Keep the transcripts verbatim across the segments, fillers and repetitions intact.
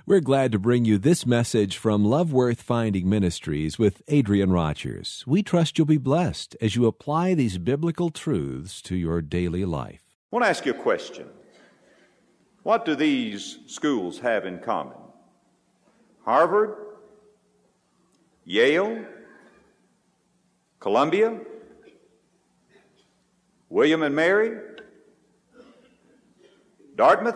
We're glad to bring you this message from Love Worth Finding Ministries with Adrian Rogers. We trust you'll be blessed as you apply these biblical truths to your daily life. I want to ask you a question. What do these schools have in common? Harvard, Yale, Columbia, William and Mary, Dartmouth,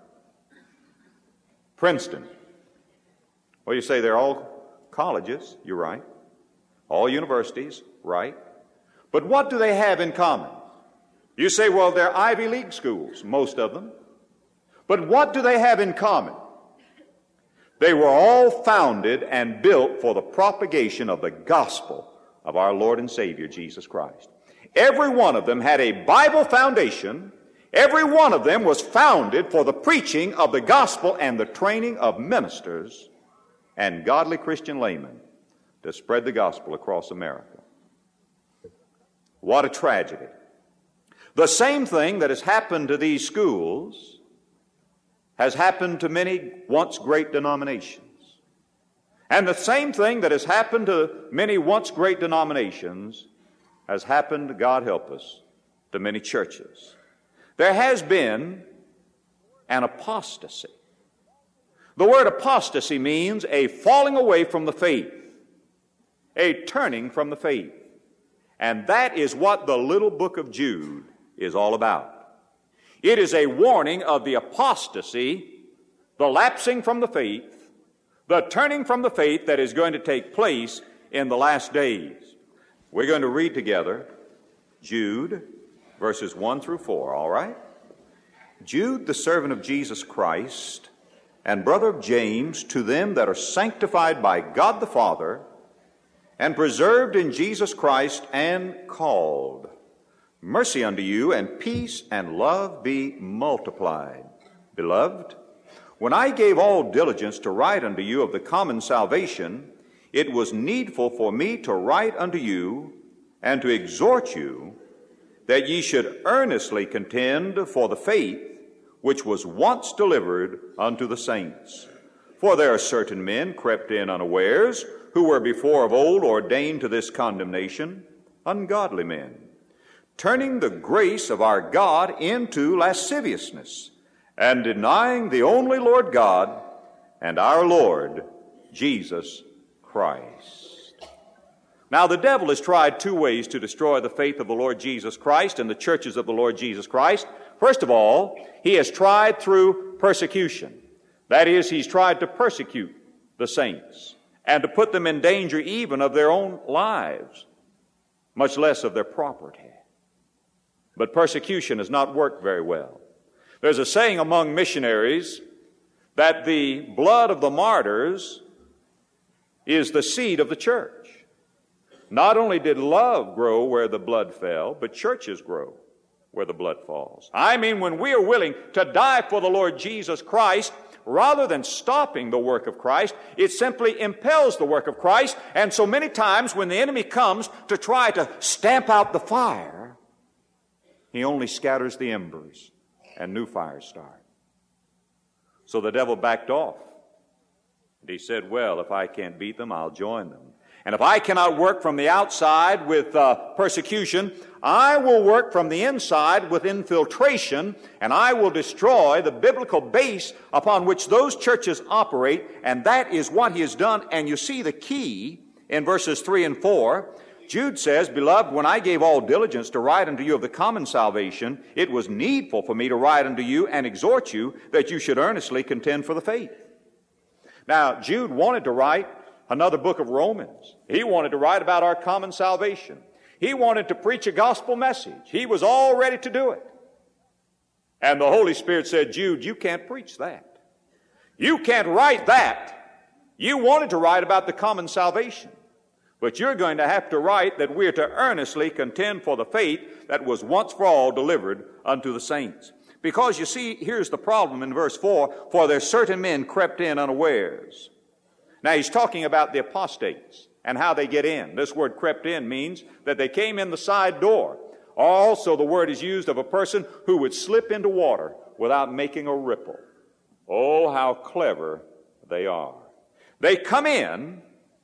Princeton. Well, you say they're all colleges. You're right. All universities. Right. But what do they have in common? You say, well, they're Ivy League schools, most of them. But what do they have in common? They were all founded and built for the propagation of the gospel of our Lord and Savior, Jesus Christ. Every one of them had a Bible foundation. Every one of them was founded for the preaching of the gospel and the training of ministers and godly Christian laymen to spread the gospel across America. What a tragedy. The same thing that has happened to these schools has happened to many once great denominations. And the same thing that has happened to many once great denominations has happened, God help us, to many churches. There has been an apostasy. The word apostasy means a falling away from the faith, a turning from the faith. And that is what the little book of Jude is all about. It is a warning of the apostasy, the lapsing from the faith, the turning from the faith that is going to take place in the last days. We're going to read together Jude, verses one through four, all right? Jude, the servant of Jesus Christ, and brother of James, to them that are sanctified by God the Father, and preserved in Jesus Christ, and called. Mercy unto you, and peace and love be multiplied. Beloved, when I gave all diligence to write unto you of the common salvation, it was needful for me to write unto you and to exhort you that ye should earnestly contend for the faith which was once delivered unto the saints. For there are certain men crept in unawares, who were before of old ordained to this condemnation, ungodly men, turning the grace of our God into lasciviousness, and denying the only Lord God and our Lord Jesus Christ. Now, the devil has tried two ways to destroy the faith of the Lord Jesus Christ and the churches of the Lord Jesus Christ. First of all, he has tried through persecution. That is, he's tried to persecute the saints and to put them in danger even of their own lives, much less of their property. But persecution has not worked very well. There's a saying among missionaries that the blood of the martyrs is the seed of the church. Not only did love grow where the blood fell, but churches grow where the blood falls. I mean, when we are willing to die for the Lord Jesus Christ, rather than stopping the work of Christ, it simply impels the work of Christ. And so many times when the enemy comes to try to stamp out the fire, he only scatters the embers and new fires start. So the devil backed off. And he said, well, if I can't beat them, I'll join them. And if I cannot work from the outside with uh, persecution, I will work from the inside with infiltration, and I will destroy the biblical base upon which those churches operate, and that is what he has done. And you see the key in verses three and four. Jude says, Beloved, when I gave all diligence to write unto you of the common salvation, it was needful for me to write unto you and exhort you that you should earnestly contend for the faith. Now, Jude wanted to write another book of Romans. He wanted to write about our common salvation. He wanted to preach a gospel message. He was all ready to do it. And the Holy Spirit said, Jude, you can't preach that. You can't write that. You wanted to write about the common salvation. But you're going to have to write that we're to earnestly contend for the faith that was once for all delivered unto the saints. Because you see, here's the problem in verse four, for there certain men crept in unawares. Now he's talking about the apostates and how they get in. This word crept in means that they came in the side door. Also the word is used of a person who would slip into water without making a ripple. Oh, how clever they are. They come in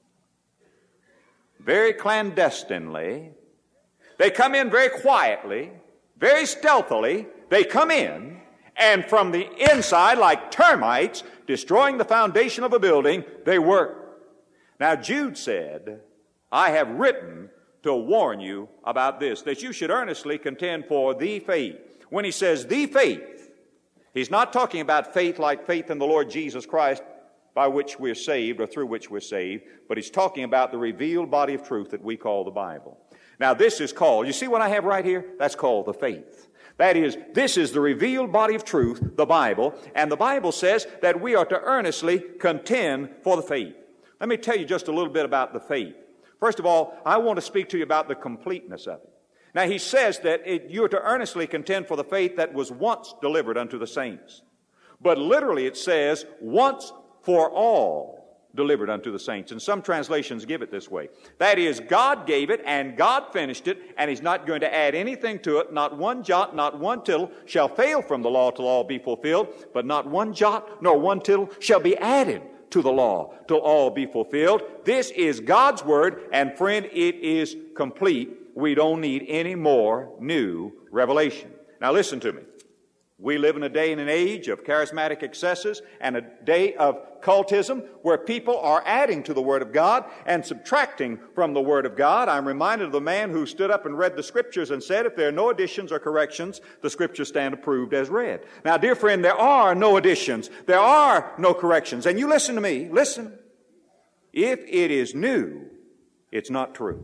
very clandestinely. They come in very quietly, very stealthily. They come in, and from the inside, like termites, destroying the foundation of a building, they work. Now, Jude said, I have written to warn you about this, that you should earnestly contend for the faith. When he says the faith, he's not talking about faith like faith in the Lord Jesus Christ, by which we're saved or through which we're saved, but he's talking about the revealed body of truth that we call the Bible. Now, this is called, you see what I have right here? That's called the faith. That is, this is the revealed body of truth, the Bible, and the Bible says that we are to earnestly contend for the faith. Let me tell you just a little bit about the faith. First of all, I want to speak to you about the completeness of it. Now, he says that it, you're to earnestly contend for the faith that was once delivered unto the saints. But literally it says, once for all delivered unto the saints. And some translations give it this way. That is, God gave it and God finished it, and he's not going to add anything to it. Not one jot, not one tittle shall fail from the law till all be fulfilled, but not one jot nor one tittle shall be added to the law till all be fulfilled. This is God's word, and friend, it is complete. We don't need any more new revelation. Now listen to me. We live in a day and an age of charismatic excesses and a day of cultism where people are adding to the Word of God and subtracting from the Word of God. I'm reminded of the man who stood up and read the Scriptures and said, if there are no additions or corrections, the Scriptures stand approved as read. Now, dear friend, there are no additions. There are no corrections. And you listen to me. Listen. If it is new, it's not true.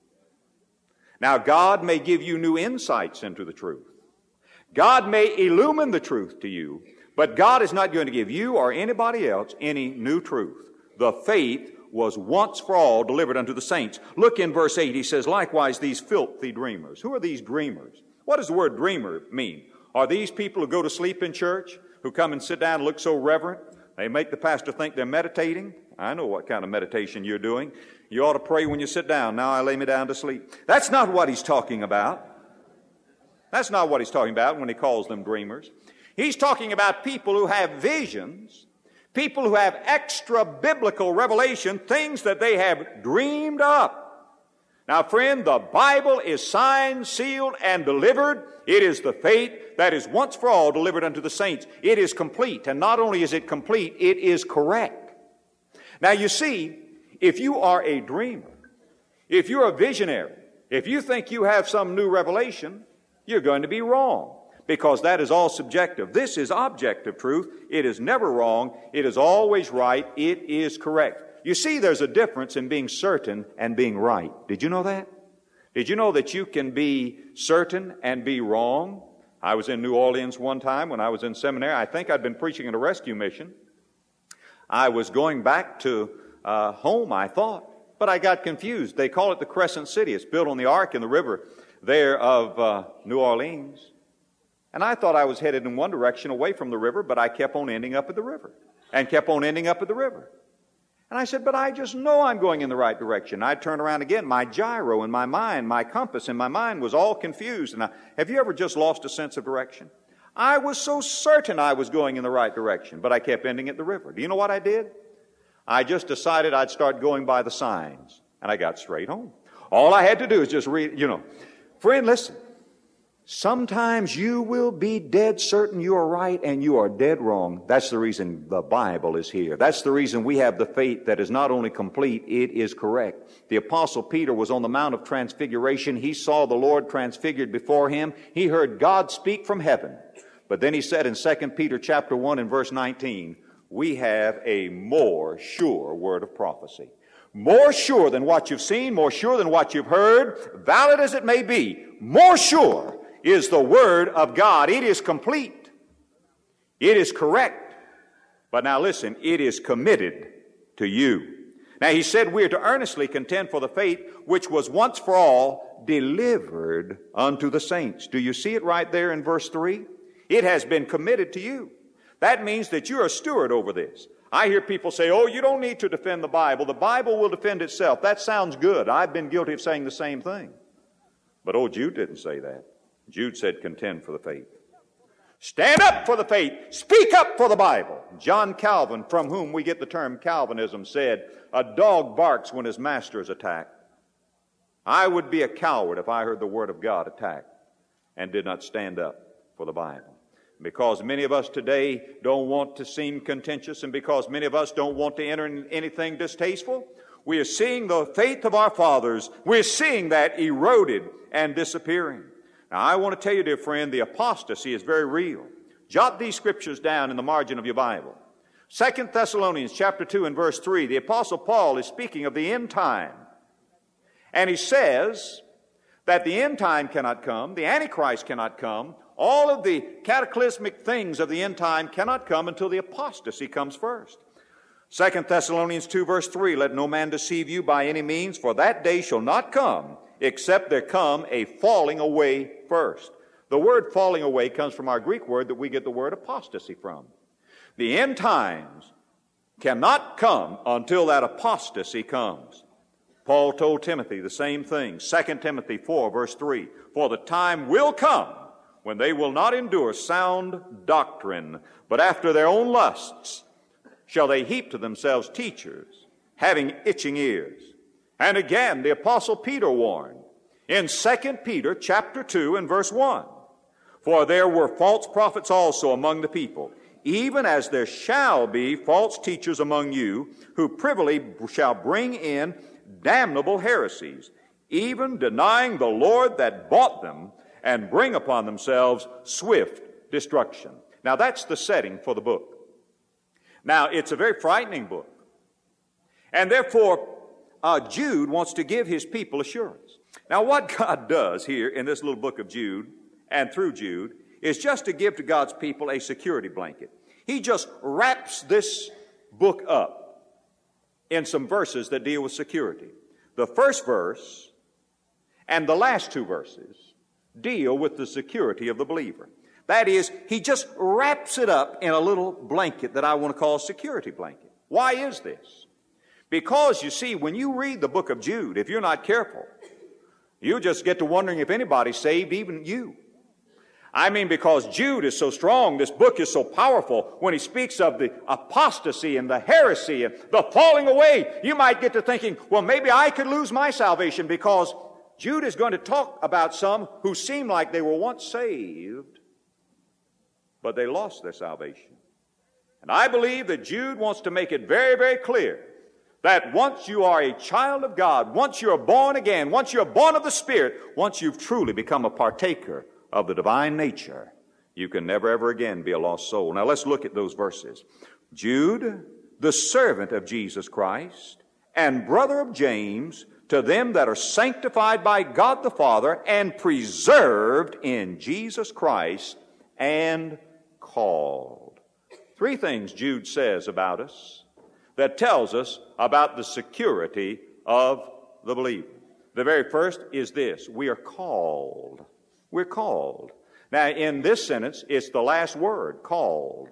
Now, God may give you new insights into the truth. God may illumine the truth to you, but God is not going to give you or anybody else any new truth. The faith was once for all delivered unto the saints. Look in verse eight. He says, likewise, these filthy dreamers. Who are these dreamers? What does the word dreamer mean? Are these people who go to sleep in church, who come and sit down and look so reverent? They make the pastor think they're meditating. I know what kind of meditation you're doing. You ought to pray when you sit down. Now I lay me down to sleep. That's not what he's talking about. That's not what he's talking about when he calls them dreamers. He's talking about people who have visions, people who have extra biblical revelation, things that they have dreamed up. Now, friend, the Bible is signed, sealed, and delivered. It is the faith that is once for all delivered unto the saints. It is complete, and not only is it complete, it is correct. Now, you see, if you are a dreamer, if you're a visionary, if you think you have some new revelation, you're going to be wrong, because that is all subjective. This is objective truth. It is never wrong. It is always right. It is correct. You see, there's a difference in being certain and being right. Did you know that? Did you know that you can be certain and be wrong? I was in New Orleans one time when I was in seminary. I think I'd been preaching at a rescue mission. I was going back to uh, home, I thought, but I got confused. They call it the Crescent City. It's built on the ark in the river there of uh, New Orleans. And I thought I was headed in one direction away from the river, but I kept on ending up at the river and kept on ending up at the river. And I said, but I just know I'm going in the right direction. I turned around again. My gyro in my mind, my compass in my mind was all confused. And I, have you ever just lost a sense of direction? I was so certain I was going in the right direction, but I kept ending at the river. Do you know what I did? I just decided I'd start going by the signs, and I got straight home. All I had to do is just read, you know. Friend, listen. Sometimes you will be dead certain you are right and you are dead wrong. That's the reason the Bible is here. That's the reason we have the faith that is not only complete, it is correct. The Apostle Peter was on the Mount of Transfiguration. He saw the Lord transfigured before him. He heard God speak from heaven. But then he said in Second Peter chapter one and verse nineteen, we have a more sure word of prophecy. More sure than what you've seen, more sure than what you've heard, valid as it may be, more sure is the Word of God. It is complete. It is correct. But now listen, it is committed to you. Now he said we are to earnestly contend for the faith which was once for all delivered unto the saints. Do you see it right there in verse three? It has been committed to you. That means that you're a steward over this. I hear people say, oh, you don't need to defend the Bible. The Bible will defend itself. That sounds good. I've been guilty of saying the same thing. But oh, Jude didn't say that. Jude said contend for the faith. Stand up for the faith. Speak up for the Bible. John Calvin, from whom we get the term Calvinism, said, a dog barks when his master is attacked. I would be a coward if I heard the Word of God attacked and did not stand up for the Bible. Because many of us today don't want to seem contentious, and because many of us don't want to enter in anything distasteful, we are seeing the faith of our fathers, we're seeing that eroded and disappearing. Now, I want to tell you, dear friend, the apostasy is very real. Jot these scriptures down in the margin of your Bible. Second Thessalonians chapter two and verse three, the Apostle Paul is speaking of the end time. And he says that the end time cannot come, the Antichrist cannot come, all of the cataclysmic things of the end time cannot come until the apostasy comes first. Second Thessalonians two verse three, let no man deceive you by any means, for that day shall not come, except there come a falling away first. The word falling away comes from our Greek word that we get the word apostasy from. The end times cannot come until that apostasy comes. Paul told Timothy the same thing. Second Timothy four verse three, for the time will come when they will not endure sound doctrine, but after their own lusts shall they heap to themselves teachers, having itching ears. And again, the Apostle Peter warned in Second Peter chapter two and verse one, for there were false prophets also among the people, even as there shall be false teachers among you, who privily shall bring in damnable heresies, even denying the Lord that bought them, and bring upon themselves swift destruction. Now, that's the setting for the book. Now, it's a very frightening book. And therefore, uh, Jude wants to give his people assurance. Now, what God does here in this little book of Jude, and through Jude, is just to give to God's people a security blanket. He just wraps this book up in some verses that deal with security. The first verse and the last two verses deal with the security of the believer. That is, he just wraps it up in a little blanket that I want to call a security blanket. Why is this? Because, you see, when you read the book of Jude, if you're not careful, you'll just get to wondering if anybody's saved, even you. I mean, because Jude is so strong, this book is so powerful, when he speaks of the apostasy and the heresy and the falling away, you might get to thinking, well, maybe I could lose my salvation, because Jude is going to talk about some who seem like they were once saved, but they lost their salvation. And I believe that Jude wants to make it very, very clear that once you are a child of God, once you're born again, once you're born of the Spirit, once you've truly become a partaker of the divine nature, you can never ever again be a lost soul. Now let's look at those verses. Jude, the servant of Jesus Christ and brother of James, to them that are sanctified by God the Father and preserved in Jesus Christ and called. Three things Jude says about us that tells us about the security of the believer. The very first is this: we are called. We're called. Now, in this sentence, it's the last word, called.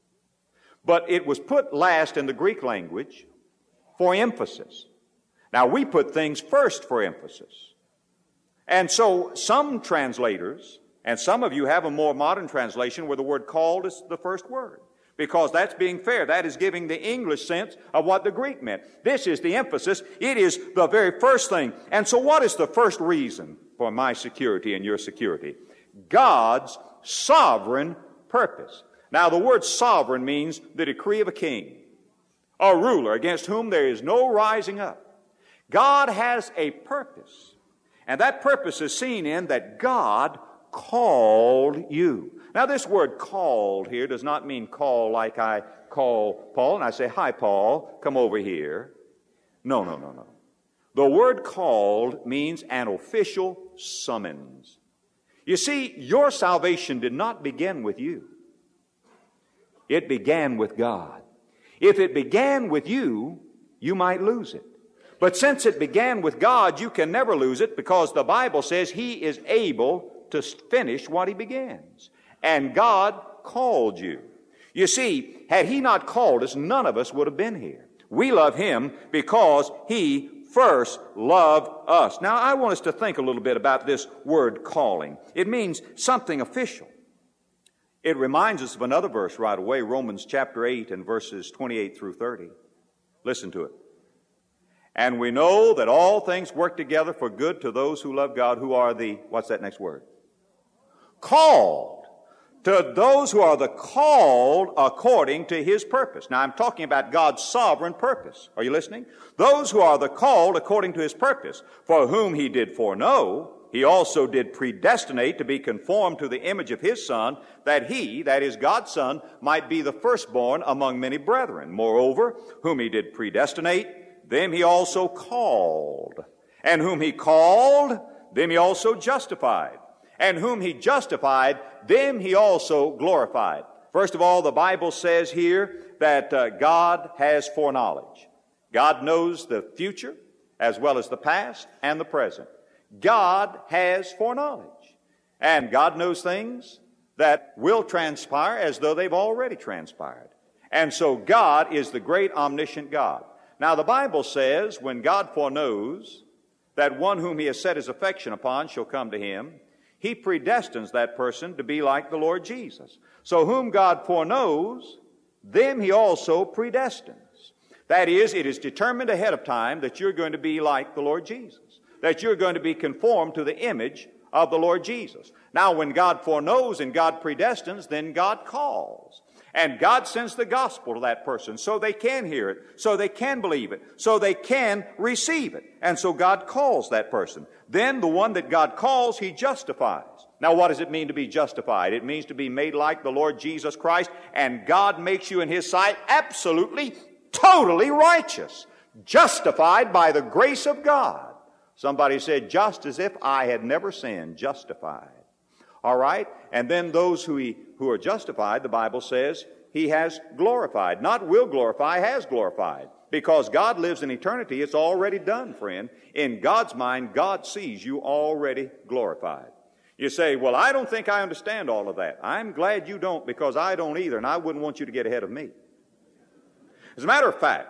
But it was put last in the Greek language for emphasis. Now, we put things first for emphasis. And so some translators, and some of you have a more modern translation where the word called is the first word, because that's being fair. That is giving the English sense of what the Greek meant. This is the emphasis. It is the very first thing. And so what is the first reason for my security and your security? God's sovereign purpose. Now, the word sovereign means the decree of a king, a ruler against whom there is no rising up. God has a purpose, and that purpose is seen in that God called you. Now, this word called here does not mean call like I call Paul and I say, hi, Paul, come over here. No, no, no, no. The word called means an official summons. You see, your salvation did not begin with you. It began with God. If it began with you, you might lose it. But since it began with God, you can never lose it, because the Bible says He is able to finish what He begins. And God called you. You see, had He not called us, none of us would have been here. We love Him because He first loved us. Now, I want us to think a little bit about this word calling. It means something official. It reminds us of another verse right away, Romans chapter eight and verses twenty-eight through thirty. Listen to it. And we know that all things work together for good to those who love God, who are the, what's that next word? Called. To those who are the called according to His purpose. Now I'm talking about God's sovereign purpose. Are you listening? Those who are the called according to His purpose, for whom He did foreknow, He also did predestinate to be conformed to the image of His Son, that He, that is God's Son, might be the firstborn among many brethren. Moreover, whom He did predestinate, them He also called. And whom He called, them He also justified. And whom He justified, them He also glorified. First of all, the Bible says here that uh, God has foreknowledge. God knows the future as well as the past and the present. God has foreknowledge. And God knows things that will transpire as though they've already transpired. And so God is the great omniscient God. Now the Bible says when God foreknows that one whom He has set His affection upon shall come to Him, He predestines that person to be like the Lord Jesus. So whom God foreknows, them He also predestines. That is, it is determined ahead of time that you're going to be like the Lord Jesus, that you're going to be conformed to the image of the Lord Jesus. Now, when God foreknows and God predestines, then God calls. And God sends the gospel to that person so they can hear it, so they can believe it, so they can receive it. And so God calls that person. Then the one that God calls, He justifies. Now what does it mean to be justified? It means to be made like the Lord Jesus Christ, and God makes you in His sight absolutely, totally righteous, justified by the grace of God. Somebody said, just as if I had never sinned, justified. All right? And then those who, he, who are justified, the Bible says, He has glorified. Not will glorify, has glorified. Because God lives in eternity, it's already done, friend. In God's mind, God sees you already glorified. You say, well, I don't think I understand all of that. I'm glad you don't, because I don't either, and I wouldn't want you to get ahead of me. As a matter of fact,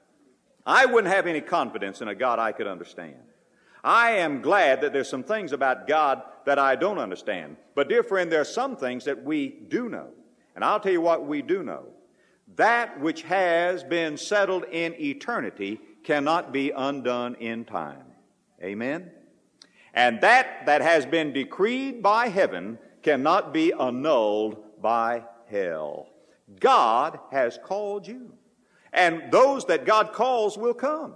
I wouldn't have any confidence in a God I could understand. I am glad that there's some things about God that I don't understand. But, dear friend, there are some things that we do know. And I'll tell you what we do know. That which has been settled in eternity cannot be undone in time. Amen? And that that has been decreed by heaven cannot be annulled by hell. God has called you. And those that God calls will come.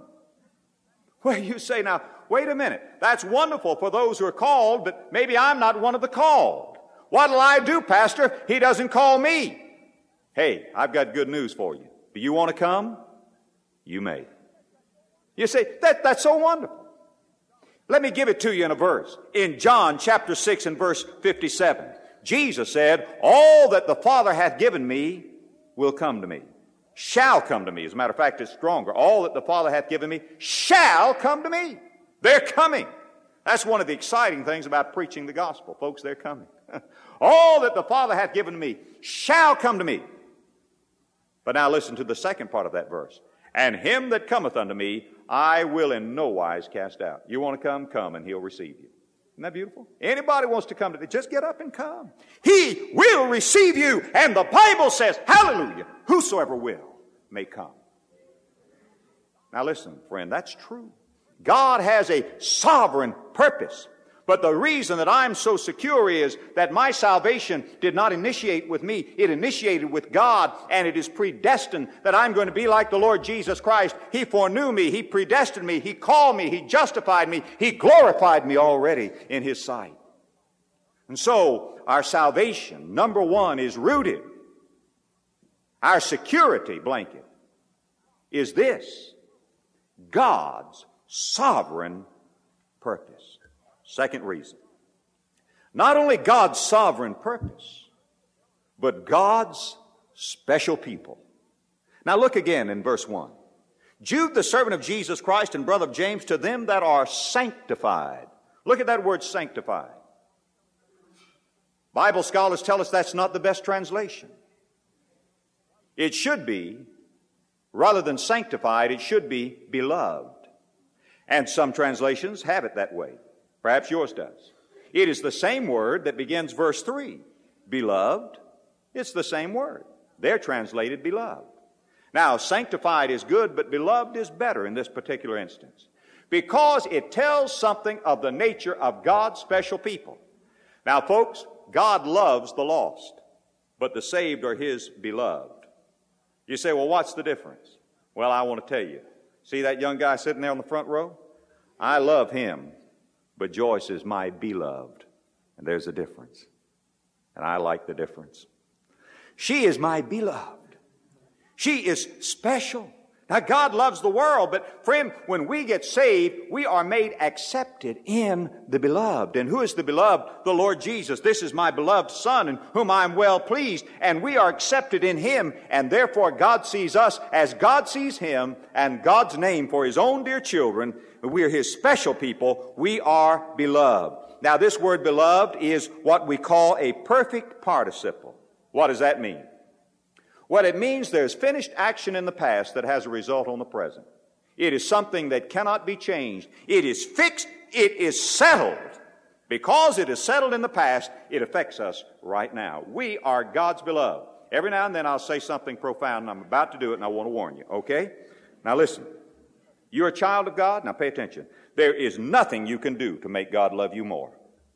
Well, you say, now, wait a minute. That's wonderful for those who are called, but maybe I'm not one of the called. What'll I do, Pastor? He doesn't call me. Hey, I've got good news for you. Do you want to come? You may. You say, that, that's so wonderful. Let me give it to you in a verse. In John chapter six and verse fifty-seven, Jesus said, all that the Father hath given me will come to me. Shall come to me. As a matter of fact, it's stronger. All that the Father hath given me shall come to me. They're coming. That's one of the exciting things about preaching the gospel. Folks, they're coming. All that the Father hath given me shall come to me. But now listen to the second part of that verse. And him that cometh unto me, I will in no wise cast out. You want to come? Come, and He'll receive you. Isn't that beautiful? Anybody wants to come to me, just get up and come. He will receive you. And the Bible says, hallelujah, whosoever will may come. Now listen, friend, that's true. God has a sovereign purpose. But the reason that I'm so secure is that my salvation did not initiate with me. It initiated with God, and it is predestined that I'm going to be like the Lord Jesus Christ. He foreknew me. He predestined me. He called me. He justified me. He glorified me already in His sight. And so our salvation, number one, is rooted. Our security blanket is this: God's sovereign purpose. Second reason, not only God's sovereign purpose, but God's special people. Now look again in verse one. Jude, the servant of Jesus Christ and brother of James, to them that are sanctified. Look at that word sanctified. Bible scholars tell us that's not the best translation. It should be, rather than sanctified, it should be beloved. And some translations have it that way. Perhaps yours does. It is the same word that begins verse three. Beloved, It's the same word. They're translated beloved. Now, sanctified is good, but beloved is better in this particular instance, because it tells something of the nature of God's special people. Now, folks, God loves the lost, but the saved are His beloved. You say, well, what's the difference? Well, I want to tell you. See that young guy sitting there on the front row? I love him, but Joyce is my beloved. And there's a difference. And I like the difference. She is my beloved. She is special. Now, God loves the world, but friend, when we get saved, we are made accepted in the beloved. And who is the beloved? The Lord Jesus. This is my beloved Son, in whom I am well pleased. And we are accepted in Him, and therefore God sees us as God sees Him, and God's name for His own dear children. We are His special people. We are beloved. Now, this word beloved is what we call a perfect participle. What does that mean? Well, it means there's finished action in the past that has a result on the present. It is something that cannot be changed. It is fixed. It is settled. Because it is settled in the past, it affects us right now. We are God's beloved. Every now and then I'll say something profound, and I'm about to do it, and I want to warn you, okay? Now listen. You're a child of God. Now pay attention. There is nothing you can do to make God love you more.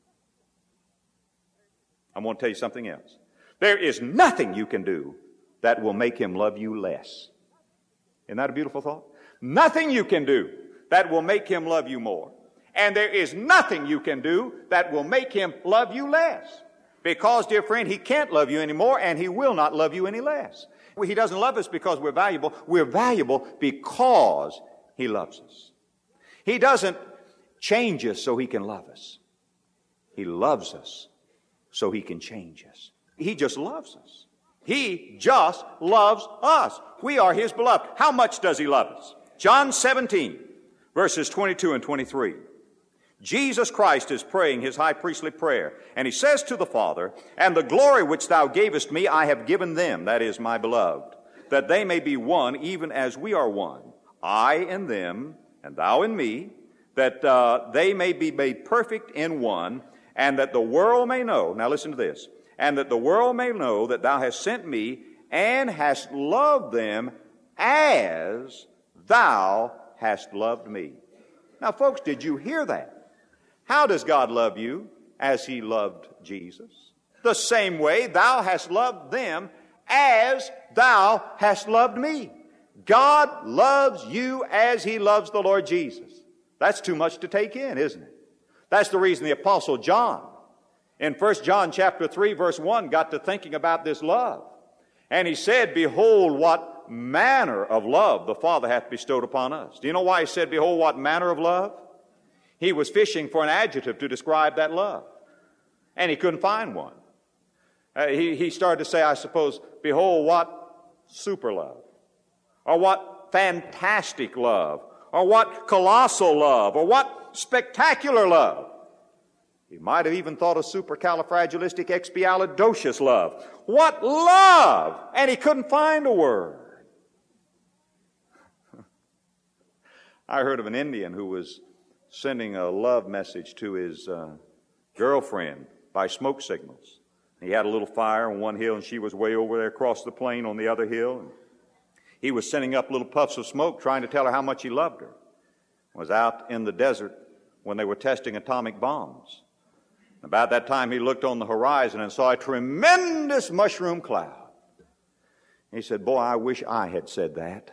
I want to tell you something else. There is nothing you can do that will make Him love you less. Isn't that a beautiful thought? Nothing you can do that will make Him love you more. And there is nothing you can do that will make Him love you less. Because, dear friend, He can't love you anymore, and He will not love you any less. He doesn't love us because we're valuable. We're valuable because He loves us. He doesn't change us so He can love us. He loves us so He can change us. He just loves us. He just loves us. We are His beloved. How much does He love us? John seventeen, verses twenty-two and twenty-three. Jesus Christ is praying His high priestly prayer, and He says to the Father, "And the glory which Thou gavest me I have given them," that is, my beloved, "that they may be one even as we are one, I in them, and Thou in me, that uh, they may be made perfect in one, and that the world may know," now listen to this, "and that the world may know that Thou hast sent me, and hast loved them as Thou hast loved me." Now, folks, did you hear that? How does God love you? As He loved Jesus. The same way Thou hast loved them as Thou hast loved me. God loves you as He loves the Lord Jesus. That's too much to take in, isn't it? That's the reason the Apostle John, in First John chapter three, verse one, got to thinking about this love. And he said, "Behold, what manner of love the Father hath bestowed upon us." Do you know why he said, "Behold, what manner of love"? He was fishing for an adjective to describe that love. And he couldn't find one. Uh, he, he started to say, I suppose, "Behold, what super love." Or what fantastic love. Or what colossal love. Or what spectacular love. He might have even thought of supercalifragilisticexpialidocious love. What love! And he couldn't find a word. I heard of an Indian who was sending a love message to his uh, girlfriend by smoke signals. He had a little fire on one hill, and she was way over there across the plain on the other hill. And he was sending up little puffs of smoke trying to tell her how much he loved her. He was out in the desert when they were testing atomic bombs. About that time, he looked on the horizon and saw a tremendous mushroom cloud. He said, "Boy, I wish I had said that."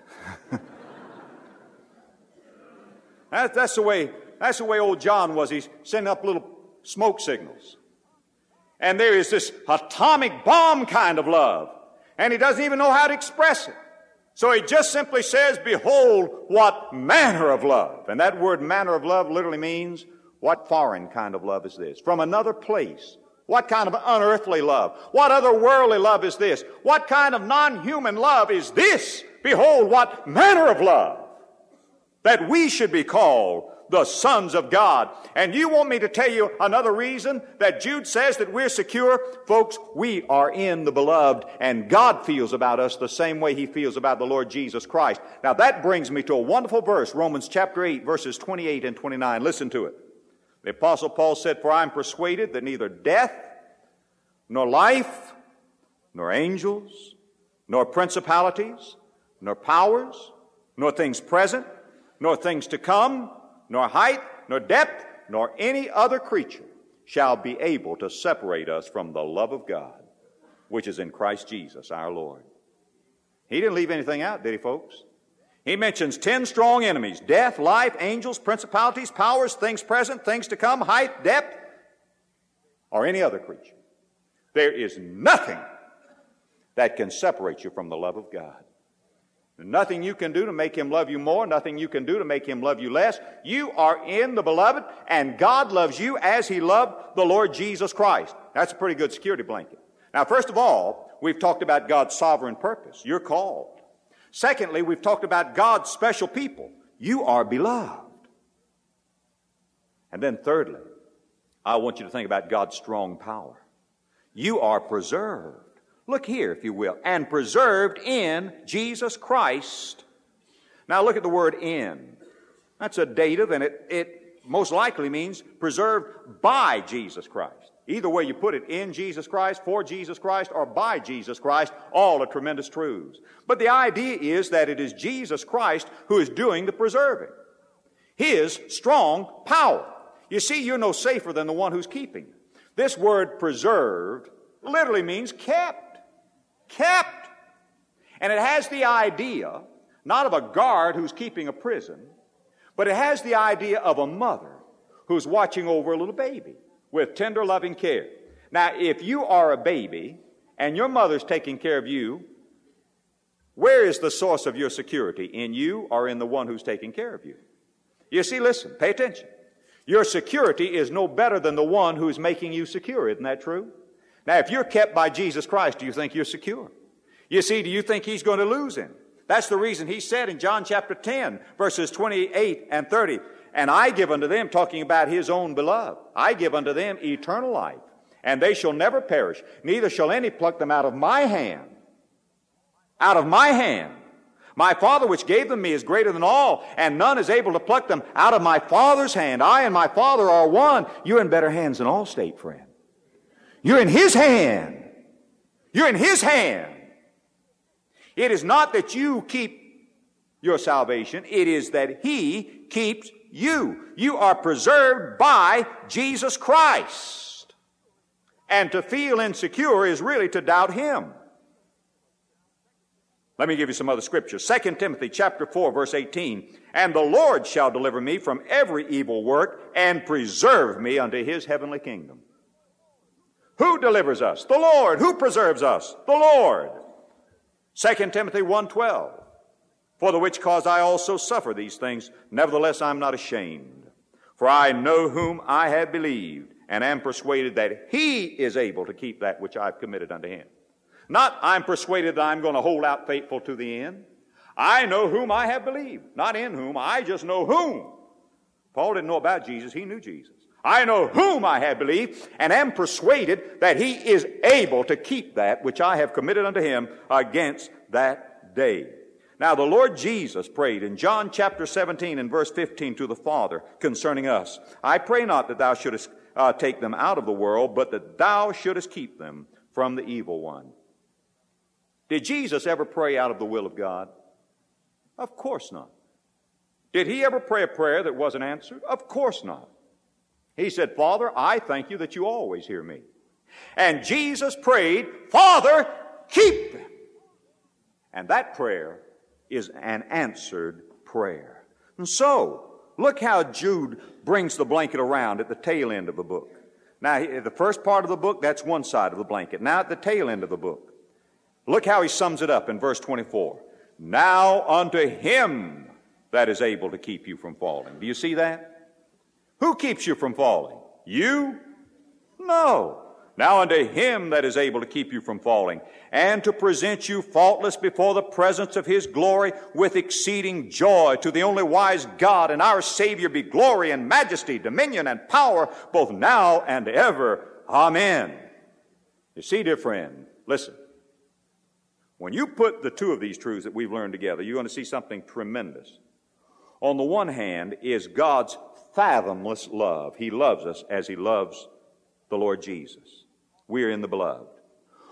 that that's the way, that's the way old John was. He's sending up little smoke signals. And there is this atomic bomb kind of love. And he doesn't even know how to express it. So he just simply says, "Behold, what manner of love." And that word manner of love literally means, what foreign kind of love is this? From another place. What kind of unearthly love? What other worldly love is this? What kind of non-human love is this? Behold, what manner of love, that we should be called the sons of God. And you want me to tell you another reason that Jude says that we're secure? Folks, we are in the beloved, and God feels about us the same way He feels about the Lord Jesus Christ. Now that brings me to a wonderful verse, Romans chapter eight, verses twenty-eight and twenty-nine. Listen to it. The Apostle Paul said, "For I am persuaded that neither death, nor life, nor angels, nor principalities, nor powers, nor things present, nor things to come, nor height, nor depth, nor any other creature shall be able to separate us from the love of God, which is in Christ Jesus our Lord. He didn't leave anything out, did he, folks? He mentions ten strong enemies: death, life, angels, principalities, powers, things present, things to come, height, depth, or any other creature. There is nothing that can separate you from the love of God. Nothing you can do to make him love you more, nothing you can do to make him love you less. You are in the beloved, and God loves you as he loved the Lord Jesus Christ. That's a pretty good security blanket. Now, first of all, we've talked about God's sovereign purpose. You're called. Secondly, we've talked about God's special people. You are beloved. And then thirdly, I want you to think about God's strong power. You are preserved. Look here, if you will, and preserved in Jesus Christ. Now look at the word in. That's a dative, and it, it most likely means preserved by Jesus Christ. Either way you put it, in Jesus Christ, for Jesus Christ, or by Jesus Christ, all are tremendous truths. But the idea is that it is Jesus Christ who is doing the preserving. His strong power. You see, you're no safer than the one who's keeping. This word preserved literally means kept. Kept. And it has the idea, not of a guard who's keeping a prison, but it has the idea of a mother who's watching over a little baby with tender, loving care. Now, if you are a baby and your mother's taking care of you, where is the source of your security? In you or in the one who's taking care of you? You see, listen, pay attention. Your security is no better than the one who's making you secure. Isn't that true? Now, if you're kept by Jesus Christ, do you think you're secure? You see, do you think he's going to lose him? That's the reason he said in John chapter ten, verses twenty-eight and thirty, and I give unto them, talking about his own beloved, I give unto them eternal life, and they shall never perish, neither shall any pluck them out of my hand. Out of my hand. My Father which gave them me is greater than all, and none is able to pluck them out of my Father's hand. I and my Father are one. You're in better hands than all state, friend. You're in his hand. You're in his hand. It is not that you keep your salvation. It is that he keeps you. You are preserved by Jesus Christ. And to feel insecure is really to doubt him. Let me give you some other scriptures. Second Timothy chapter four, verse eighteen. And the Lord shall deliver me from every evil work and preserve me unto his heavenly kingdom. Who delivers us? The Lord. Who preserves us? The Lord. Second Timothy one twelve. For the which cause I also suffer these things, nevertheless I am not ashamed. For I know whom I have believed, and am persuaded that he is able to keep that which I have committed unto him. Not I'm persuaded that I'm going to hold out faithful to the end. I know whom I have believed. Not in whom, I just know whom. Paul didn't know about Jesus, he knew Jesus. I know whom I have believed, and am persuaded that he is able to keep that which I have committed unto him against that day. Now the Lord Jesus prayed in John chapter seventeen and verse fifteen to the Father concerning us. I pray not that thou shouldest uh, take them out of the world, but that thou shouldest keep them from the evil one. Did Jesus ever pray out of the will of God? Of course not. Did he ever pray a prayer that wasn't answered? Of course not. He said, Father, I thank you that you always hear me. And Jesus prayed, Father, keep them. And that prayer is an answered prayer. And so, look how Jude brings the blanket around at the tail end of the book. Now, the first part of the book, that's one side of the blanket. Now, at the tail end of the book, look how he sums it up in verse twenty-four. Now unto him that is able to keep you from falling. Do you see that? Who keeps you from falling? You? No. Now unto him that is able to keep you from falling, and to present you faultless before the presence of his glory with exceeding joy. To the only wise God and our Savior be glory and majesty, dominion and power, both now and ever. Amen. You see, dear friend, listen. When you put the two of these truths that we've learned together, you're going to see something tremendous. On the one hand is God's fathomless love. He loves us as he loves the Lord Jesus. We are in the beloved.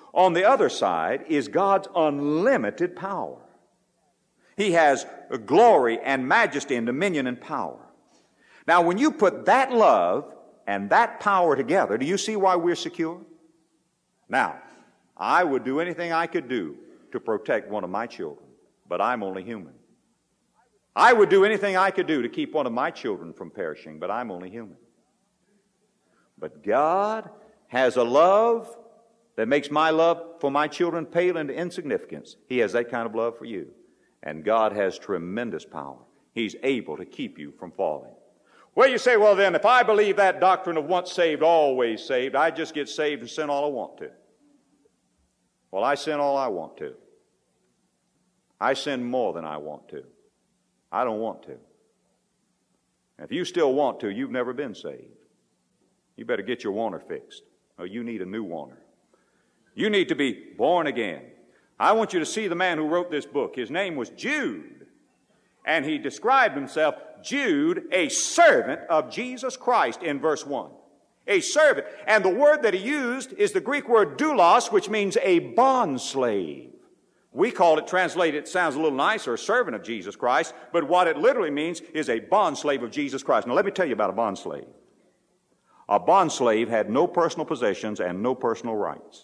On the other side is God's unlimited power. He has glory and majesty and dominion and power. Now, when you put that love and that power together, do you see why we're secure? Now, I would do anything I could do to protect one of my children, but I'm only human. I would do anything I could do to keep one of my children from perishing, but I'm only human. But God has a love that makes my love for my children pale into insignificance. He has that kind of love for you. And God has tremendous power. He's able to keep you from falling. Well, you say, well then, if I believe that doctrine of once saved, always saved, I just get saved and sin all I want to. Well, I sin all I want to. I sin more than I want to. I don't want to. If you still want to, you've never been saved. You better get your wanter fixed, or you need a new wanter. You need to be born again. I want you to see the man who wrote this book. His name was Jude, and he described himself, Jude, a servant of Jesus Christ, in verse one. A servant. And the word that he used is the Greek word doulos, which means a bondslave. We call it, translated, it sounds a little nicer, a servant of Jesus Christ, but what it literally means is a bondslave of Jesus Christ. Now let me tell you about a bondslave. A bondslave had no personal possessions and no personal rights.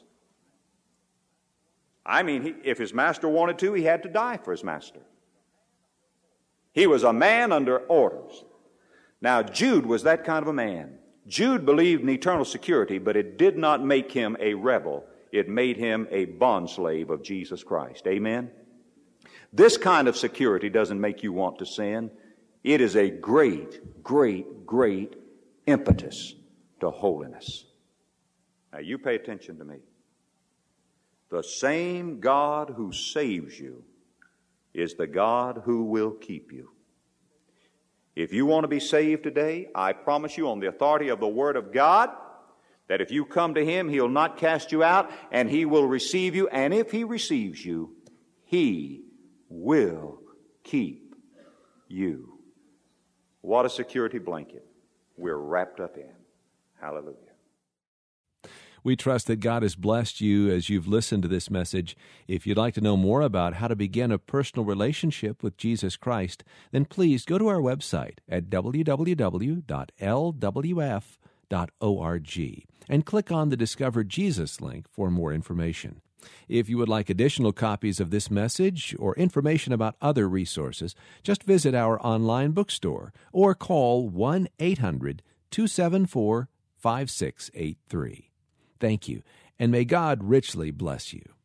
I mean, he, if his master wanted to, he had to die for his master. He was a man under orders. Now, Jude was that kind of a man. Jude believed in eternal security, but it did not make him a rebel. It made him a bondslave of Jesus Christ. Amen? This kind of security doesn't make you want to sin. It is a great, great, great impetus to holiness. Now, you pay attention to me. The same God who saves you is the God who will keep you. If you want to be saved today, I promise you on the authority of the Word of God that if you come to Him, He'll not cast you out, and He will receive you. And if He receives you, He will keep you. What a security blanket we're wrapped up in. Hallelujah. We trust that God has blessed you as you've listened to this message. If you'd like to know more about how to begin a personal relationship with Jesus Christ, then please go to our website at w w w dot l w f dot org and click on the Discover Jesus link for more information. If you would like additional copies of this message or information about other resources, just visit our online bookstore or call one eight hundred two seven four five six eight three. Thank you, and may God richly bless you.